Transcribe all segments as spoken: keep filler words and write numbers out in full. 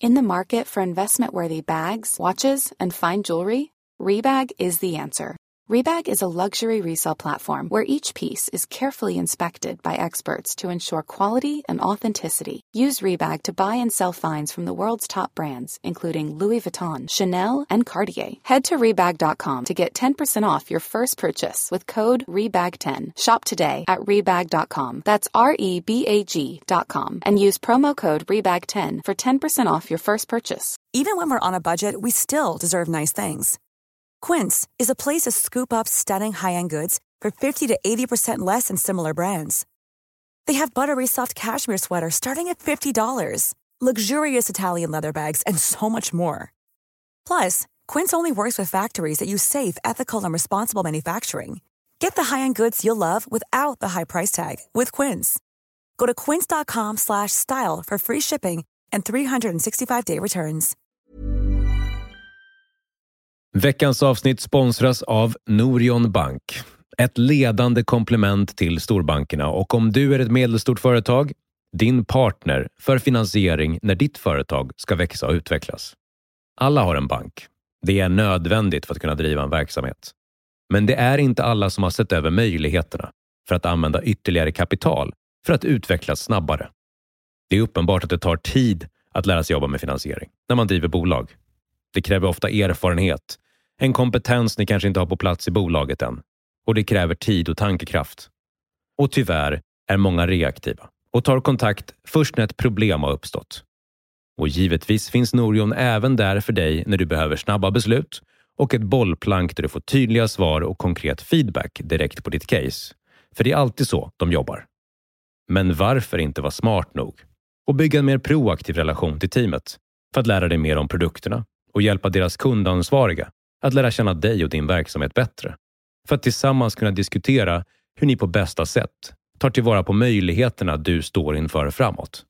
In the market for investment-worthy bags, watches, and fine jewelry, Rebag is the answer. Rebag is a luxury resale platform where each piece is carefully inspected by experts to ensure quality and authenticity. Use Rebag to buy and sell finds from the world's top brands, including Louis Vuitton, Chanel, and Cartier. Head to Rebag dot com to get ten percent off your first purchase with code rebag ten. Shop today at rebag dot com. That's R E B A G dot com. And use promo code rebag ten for ten percent off your first purchase. Even when we're on a budget, we still deserve nice things. Quince is a place to scoop up stunning high-end goods for fifty to eighty percent less than similar brands. They have buttery soft cashmere sweaters starting at fifty dollars, luxurious Italian leather bags, and so much more. Plus, Quince only works with factories that use safe, ethical, and responsible manufacturing. Get the high-end goods you'll love without the high price tag with Quince. Go to quince dot com slash style for free shipping and three sixty-five day returns. Veckans avsnitt sponsras av Norion Bank. Ett ledande komplement till storbankerna, och om du är ett medelstort företag, din partner för finansiering när ditt företag ska växa och utvecklas. Alla har en bank. Det är nödvändigt för att kunna driva en verksamhet. Men det är inte alla som har sett över möjligheterna för att använda ytterligare kapital för att utvecklas snabbare. Det är uppenbart att det tar tid att lära sig jobba med finansiering när man driver bolag. Det kräver ofta erfarenhet, en kompetens ni kanske inte har på plats i bolaget än. Och det kräver tid och tankekraft. Och tyvärr är många reaktiva och tar kontakt först när ett problem har uppstått. Och givetvis finns Norion även där för dig när du behöver snabba beslut och ett bollplank där du får tydliga svar och konkret feedback direkt på ditt case. För det är alltid så de jobbar. Men varför inte vara smart nog och bygga en mer proaktiv relation till teamet för att lära dig mer om produkterna och hjälpa deras kundansvariga att lära känna dig och din verksamhet bättre. För att tillsammans kunna diskutera hur ni på bästa sätt tar tillvara på möjligheterna du står inför framåt.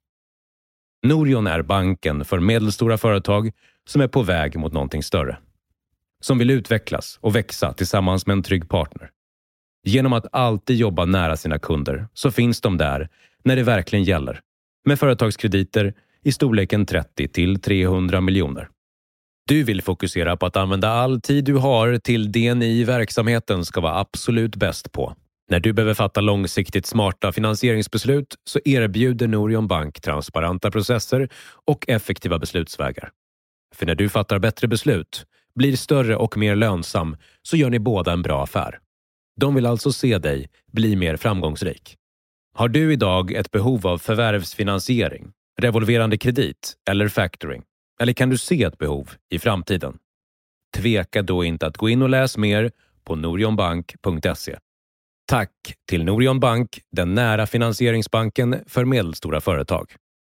Norion är banken för medelstora företag som är på väg mot någonting större. Som vill utvecklas och växa tillsammans med en trygg partner. Genom att alltid jobba nära sina kunder så finns de där när det verkligen gäller. Med företagskrediter i storleken trettio till trehundra miljoner. Du vill fokusera på att använda all tid du har till det ni i verksamheten ska vara absolut bäst på. När du behöver fatta långsiktigt smarta finansieringsbeslut så erbjuder Norion Bank transparenta processer och effektiva beslutsvägar. För när du fattar bättre beslut, blir större och mer lönsam, så gör ni båda en bra affär. De vill alltså se dig bli mer framgångsrik. Har du idag ett behov av förvärvsfinansiering, revolverande kredit eller factoring? Eller kan du se ett behov i framtiden? Tveka då inte att gå in och läs mer på norionbank punkt se. Tack till Norion Bank, den nära finansieringsbanken för medelstora företag.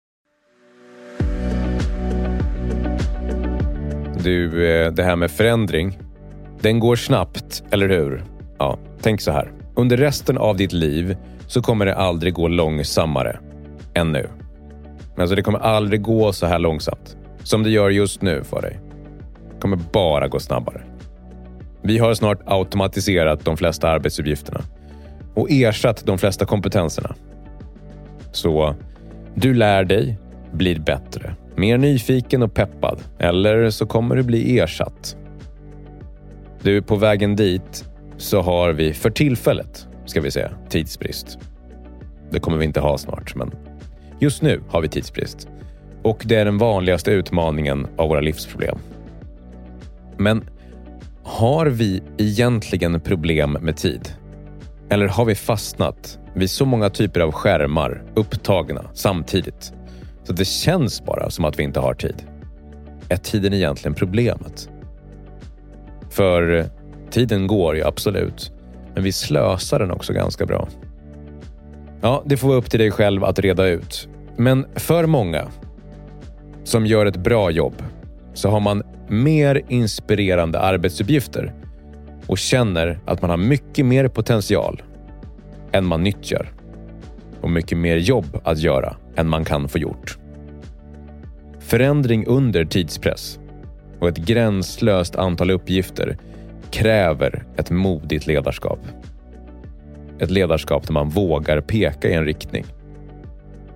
Du, det här med förändring, den går snabbt, eller hur? Ja, tänk så här. Under resten av ditt liv så kommer det aldrig gå långsammare än nu. Alltså det kommer aldrig gå så här långsamt som det gör just nu för dig. Det kommer bara gå snabbare. Vi har snart automatiserat de flesta arbetsuppgifterna och ersatt de flesta kompetenserna. Så du lär dig, blir bättre, mer nyfiken och peppad, eller så kommer du bli ersatt. Du, på vägen dit så har vi för tillfället, ska vi säga, tidsbrist. Det kommer vi inte ha snart, men just nu har vi tidsbrist. Och det är den vanligaste utmaningen av våra livsproblem. Men har vi egentligen problem med tid? Eller har vi fastnat vid så många typer av skärmar upptagna samtidigt så det känns bara som att vi inte har tid? Är tiden egentligen problemet? För tiden går ju absolut, men vi slösar den också ganska bra. Ja, det får vara upp till dig själv att reda ut. Men för många som gör ett bra jobb så har man mer inspirerande arbetsuppgifter och känner att man har mycket mer potential än man nyttjar och mycket mer jobb att göra än man kan få gjort. Förändring under tidspress och ett gränslöst antal uppgifter kräver ett modigt ledarskap. Ett ledarskap där man vågar peka i en riktning.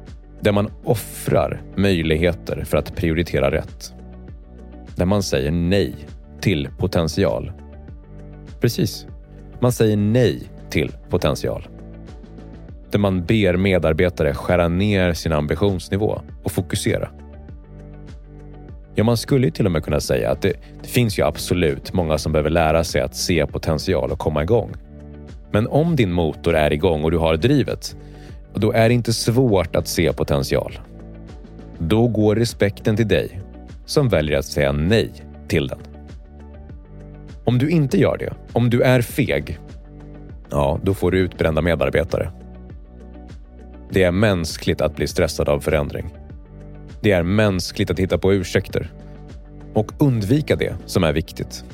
Där man offrar möjligheter för att prioritera rätt. Där man säger nej till potential. Precis, man säger nej till potential. Där man ber medarbetare skära ner sin ambitionsnivå och fokusera. Ja, man skulle ju till och med kunna säga att det, det finns ju absolut många som behöver lära sig att se potential och komma igång. Men om din motor är igång och du har drivet, då är det inte svårt att se potential. Då går respekten till dig som väljer att säga nej till den. Om du inte gör det, om du är feg, ja, då får du utbrända medarbetare. Det är mänskligt att bli stressad av förändring. Det är mänskligt att hitta på ursäkter. Och undvika det som är viktigt.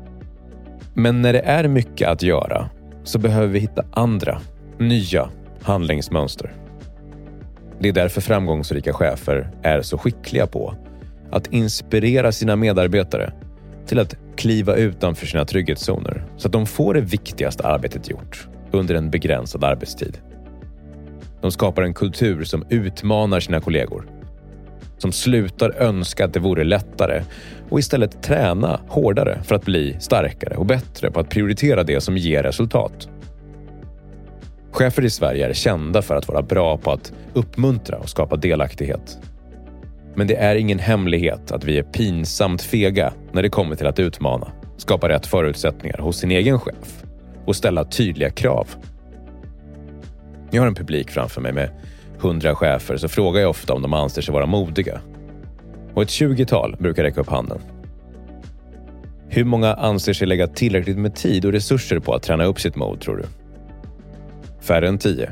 Men när det är mycket att göra så behöver vi hitta andra, nya handlingsmönster. Det är därför framgångsrika chefer är så skickliga på att inspirera sina medarbetare till att kliva utanför sina trygghetszoner så att de får det viktigaste arbetet gjort under en begränsad arbetstid. De skapar en kultur som utmanar sina kollegor. Som slutar önska att det vore lättare och istället träna hårdare för att bli starkare och bättre på att prioritera det som ger resultat. Chefer i Sverige är kända för att vara bra på att uppmuntra och skapa delaktighet. Men det är ingen hemlighet att vi är pinsamt fega när det kommer till att utmana, skapa rätt förutsättningar hos sin egen chef och ställa tydliga krav. Jag har en publik framför mig med hundra chefer, så frågar jag ofta om de anser sig vara modiga. Och ett tjugotal brukar räcka upp handen. Hur många anser sig lägga tillräckligt med tid och resurser på att träna upp sitt mod, tror du? Färre än tio.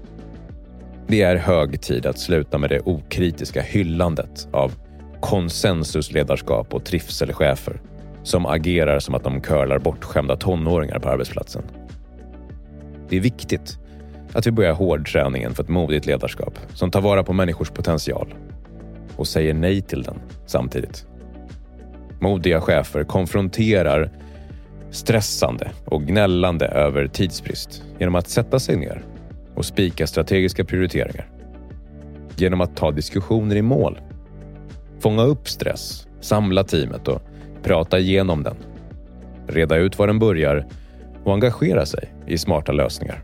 Det är hög tid att sluta med det okritiska hyllandet av konsensusledarskap och trivselchefer som agerar som att de curlar bortskämda tonåringar på arbetsplatsen. Det är viktigt att vi börjar hårdträningen för ett modigt ledarskap som tar vara på människors potential och säger nej till den samtidigt. Modiga chefer konfronterar stressande och gnällande över tidsbrist genom att sätta sig ner och spika strategiska prioriteringar. Genom att ta diskussioner i mål, fånga upp stress, samla teamet och prata igenom den. Reda ut var den börjar och engagera sig i smarta lösningar.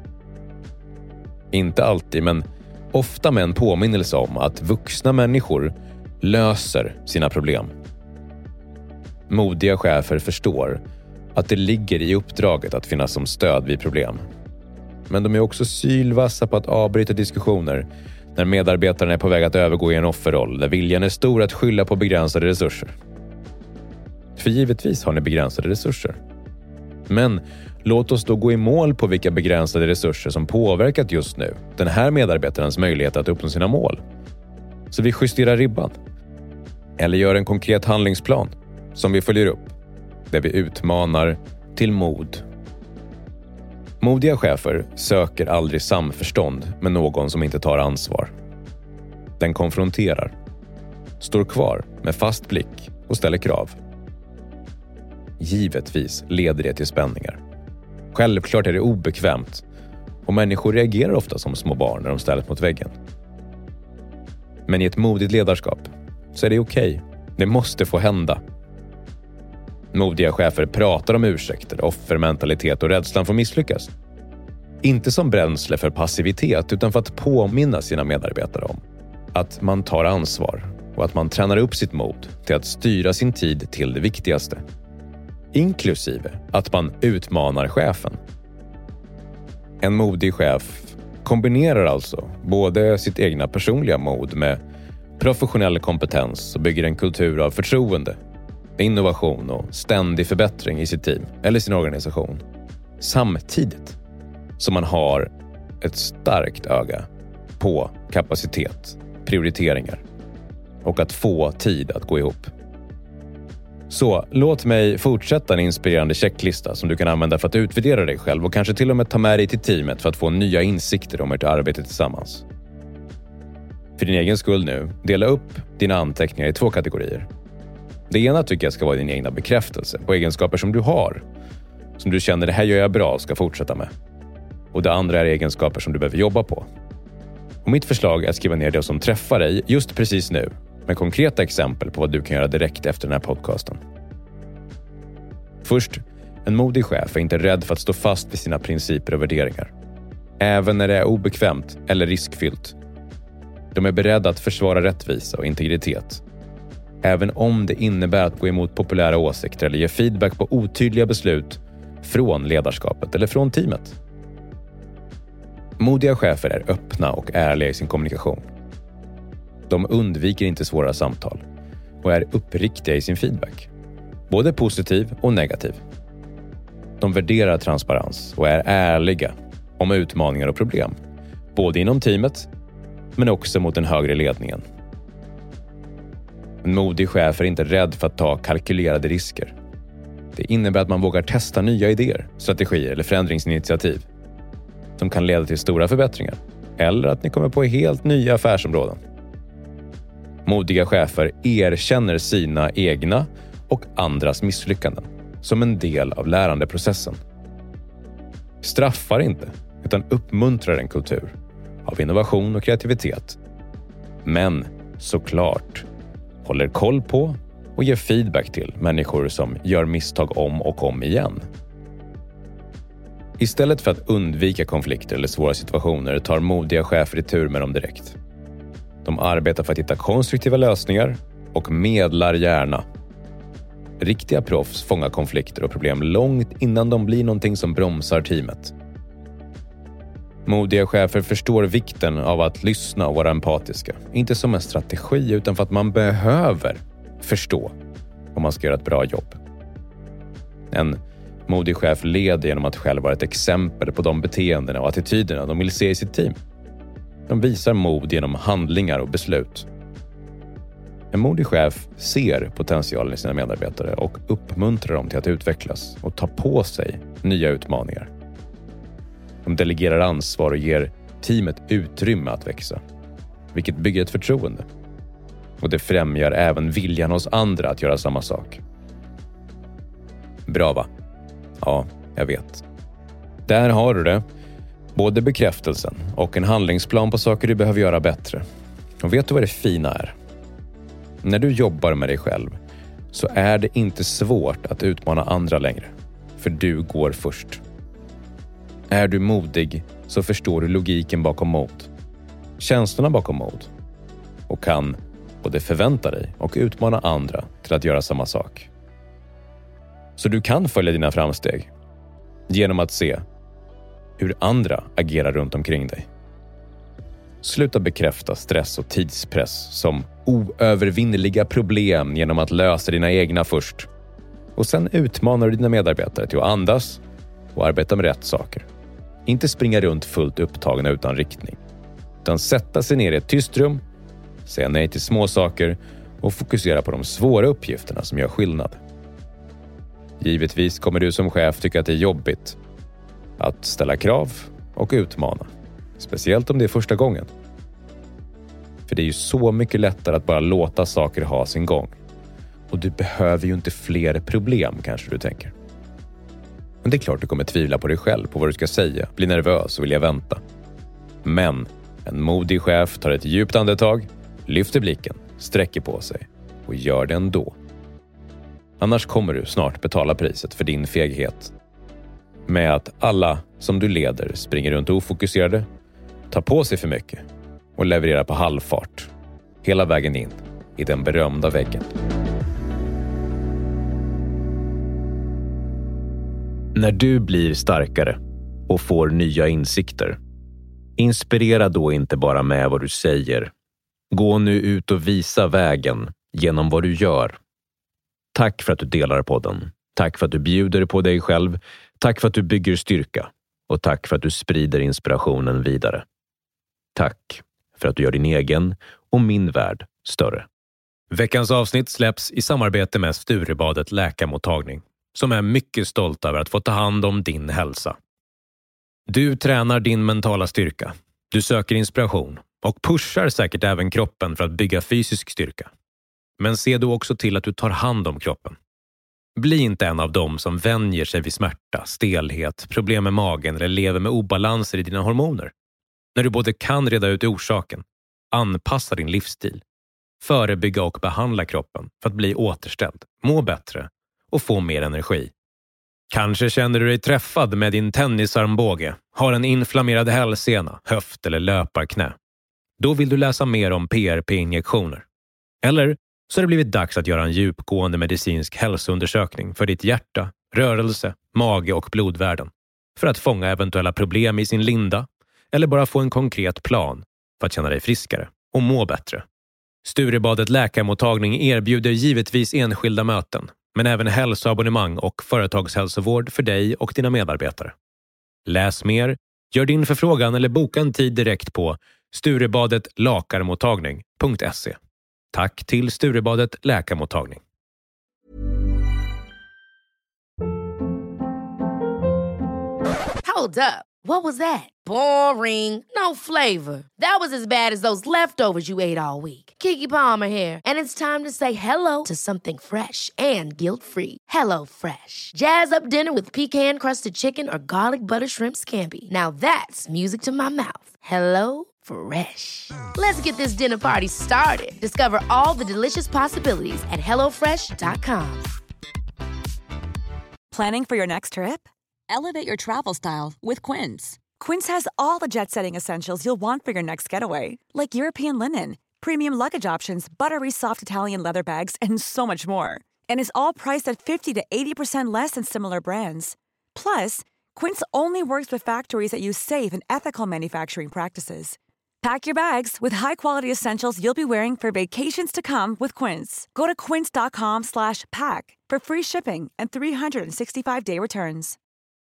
Inte alltid, men ofta med en påminnelse om att vuxna människor löser sina problem. Modiga chefer förstår att det ligger i uppdraget att finnas som stöd vid problem. Men de är också sylvassa på att avbryta diskussioner när medarbetaren är på väg att övergå i en offerroll där viljan är stor att skylla på begränsade resurser. För givetvis har ni begränsade resurser. Men låt oss då gå i mål på vilka begränsade resurser som påverkat just nu den här medarbetarens möjlighet att uppnå sina mål. Så vi justerar ribban. Eller gör en konkret handlingsplan som vi följer upp, där vi utmanar till mod. Modiga chefer söker aldrig samförstånd med någon som inte tar ansvar. Den konfronterar, står kvar med fast blick och ställer krav. Givetvis leder det till spänningar. Självklart är det obekvämt och människor reagerar ofta som små barn när de ställs mot väggen. Men i ett modigt ledarskap så är det okej. Det måste få hända. Modiga chefer pratar om ursäkter, offermentalitet och rädslan för att misslyckas. Inte som bränsle för passivitet utan för att påminna sina medarbetare om att man tar ansvar och att man tränar upp sitt mod till att styra sin tid till det viktigaste. Inklusive att man utmanar chefen. En modig chef kombinerar alltså både sitt egna personliga mod med professionell kompetens och bygger en kultur av förtroende, innovation och ständig förbättring i sitt team eller sin organisation. Samtidigt som man har ett starkt öga på kapacitet, prioriteringar och att få tid att gå ihop. Så låt mig fortsätta en inspirerande checklista som du kan använda för att utvärdera dig själv och kanske till och med ta med dig till teamet för att få nya insikter om ert arbete tillsammans. För din egen skull nu, dela upp dina anteckningar i två kategorier. Det ena tycker jag ska vara din egna bekräftelse på egenskaper som du har, som du känner det här gör jag bra och ska fortsätta med. Och det andra är egenskaper som du behöver jobba på. Och mitt förslag är att skriva ner det som träffar dig just precis nu, med konkreta exempel på vad du kan göra direkt efter den här podcasten. Först, en modig chef är inte rädd för att stå fast vid sina principer och värderingar. Även när det är obekvämt eller riskfyllt. De är beredda att försvara rättvisa och integritet. Även om det innebär att gå emot populära åsikter eller ge feedback på otydliga beslut från ledarskapet eller från teamet. Modiga chefer är öppna och ärliga i sin kommunikation. De undviker inte svåra samtal och är uppriktiga i sin feedback. Både positiv och negativ. De värderar transparens och är ärliga om utmaningar och problem. Både inom teamet men också mot den högre ledningen. En modig chef är inte rädd för att ta kalkylerade risker. Det innebär att man vågar testa nya idéer, strategier eller förändringsinitiativ som kan leda till stora förbättringar eller att ni kommer på helt nya affärsområden. Modiga chefer erkänner sina egna och andras misslyckanden som en del av lärandeprocessen. Straffar inte, utan uppmuntrar en kultur av innovation och kreativitet. Men såklart håller koll på och ger feedback till människor som gör misstag om och om igen. Istället för att undvika konflikter eller svåra situationer tar modiga chefer i tur med dem direkt. De arbetar för att hitta konstruktiva lösningar och medlar gärna. Riktiga proffs fångar konflikter och problem långt innan de blir någonting som bromsar teamet. Modiga chefer förstår vikten av att lyssna och vara empatiska. Inte som en strategi utan för att man behöver förstå om man ska göra ett bra jobb. En modig chef leder genom att själv vara ett exempel på de beteendena och attityderna de vill se i sitt team. De visar mod genom handlingar och beslut. En modig chef ser potentialen i sina medarbetare och uppmuntrar dem till att utvecklas och ta på sig nya utmaningar. De delegerar ansvar och ger teamet utrymme att växa, vilket bygger ett förtroende. Och det främjar även viljan hos andra att göra samma sak. Bra va? Ja, jag vet. Där har du det. Både bekräftelsen och en handlingsplan på saker du behöver göra bättre. Och vet du vad det fina är? När du jobbar med dig själv så är det inte svårt att utmana andra längre. För du går först. Är du modig så förstår du logiken bakom mod. Känslorna bakom mod. Och kan både förvänta dig och utmana andra till att göra samma sak. Så du kan följa dina framsteg genom att se hur andra agerar runt omkring dig. Sluta bekräfta stress och tidspress som oövervinneliga problem genom att lösa dina egna först. Och sen utmanar du dina medarbetare till att andas och arbeta med rätt saker. Inte springa runt fullt upptagna utan riktning. Utan sätta sig ner i ett tyst rum, säga nej till små saker och fokusera på de svåra uppgifterna som gör skillnad. Givetvis kommer du som chef tycka att det är jobbigt att ställa krav och utmana. Speciellt om det är första gången. För det är ju så mycket lättare att bara låta saker ha sin gång. Och du behöver ju inte fler problem, kanske du tänker. Men det är klart du kommer tvivla på dig själv, på vad du ska säga, bli nervös och vilja vänta. Men en modig chef tar ett djupt andetag, lyfter blicken, sträcker på sig och gör det ändå. Annars kommer du snart betala priset för din feghet. Med att alla som du leder springer runt ofokuserade, tar på sig för mycket och levererar på halvfart. Hela vägen in i den berömda väggen. När du blir starkare och får nya insikter, inspirera då inte bara med vad du säger. Gå nu ut och visa vägen genom vad du gör. Tack för att du delar podden. Tack för att du bjuder på dig själv. Tack för att du bygger styrka. Och tack för att du sprider inspirationen vidare. Tack för att du gör din egen och min värld större. Veckans avsnitt släpps i samarbete med Sturebadet läkarmottagning, som är mycket stolt över att få ta hand om din hälsa. Du tränar din mentala styrka. Du söker inspiration och pushar säkert även kroppen för att bygga fysisk styrka. Men se då också till att du tar hand om kroppen. Bli inte en av dem som vänjer sig vid smärta, stelhet, problem med magen eller lever med obalanser i dina hormoner. När du både kan reda ut orsaken, anpassa din livsstil, förebygga och behandla kroppen för att bli återställd, må bättre och få mer energi. Kanske känner du dig träffad med din tennisarmbåge, har en inflammerad hälsena, höft eller löparknä. Då vill du läsa mer om P R P-injektioner. Eller så har det blivit dags att göra en djupgående medicinsk hälsoundersökning för ditt hjärta, rörelse, mage och blodvärden för att fånga eventuella problem i sin linda eller bara få en konkret plan för att känna dig friskare och må bättre. Sturebadet läkarmottagning erbjuder givetvis enskilda möten, men även hälsoabonnemang och företagshälsovård för dig och dina medarbetare. Läs mer, gör din förfrågan eller boka en tid direkt på sturebadet lakarmottagning punkt se. Tack till Sturebadet läkarmottagning. Hold up. What was that? Boring. No flavor. That was as bad as those leftovers you ate all week. Keke Palmer here, and it's time to say hello to something fresh and guilt-free. Hello Fresh. Jazz up dinner with pecan-crusted chicken or garlic butter shrimp scampi. Now that's music to my mouth. Hello Fresh. Let's get this dinner party started. Discover all the delicious possibilities at hello fresh dot com. Planning for your next trip? Elevate your travel style with Quince. Quince has all the jet-setting essentials you'll want for your next getaway, like European linen, premium luggage options, buttery soft Italian leather bags, and so much more. And is all priced at fifty to eighty percent less than similar brands. Plus, Quince only works with factories that use safe and ethical manufacturing practices. Pack your bags with high-quality essentials you'll be wearing for vacations to come with Quince. Go to quince dot com slash pack for free shipping and three hundred sixty-five day returns.